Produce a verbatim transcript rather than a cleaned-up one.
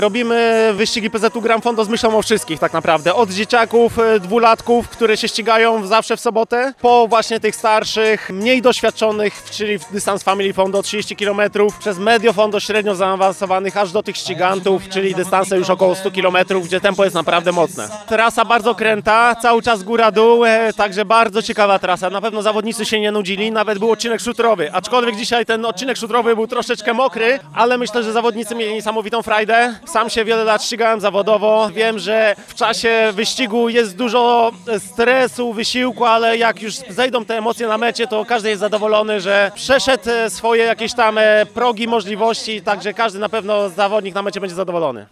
Robimy wyścigi P Z U Gran Fondo z myślą o wszystkich tak naprawdę. Od dzieciaków, dwulatków, które się ścigają zawsze w sobotę, po właśnie tych starszych, mniej doświadczonych, czyli dystans Family Fondo trzydzieści kilometrów, przez Medio Fondo średnio zaawansowanych, aż do tych ścigantów, czyli dystanse już około stu kilometrów, gdzie tempo jest naprawdę mocne. Trasa bardzo kręta, cały czas góra-dół, także bardzo ciekawa trasa. Na pewno zawodnicy się nie nudzili, nawet był odcinek szutrowy, aczkolwiek dzisiaj ten odcinek szutrowy był troszeczkę mokry, ale myślę, że zawodnicy mieli niesamowitą frajdę. Sam się wiele lat ścigałem zawodowo, wiem, że w czasie wyścigu jest dużo stresu, wysiłku, ale jak już zejdą te emocje na mecie, to każdy jest zadowolony, że przeszedł swoje jakieś tam progi możliwości, także każdy na pewno zawodnik na mecie będzie zadowolony.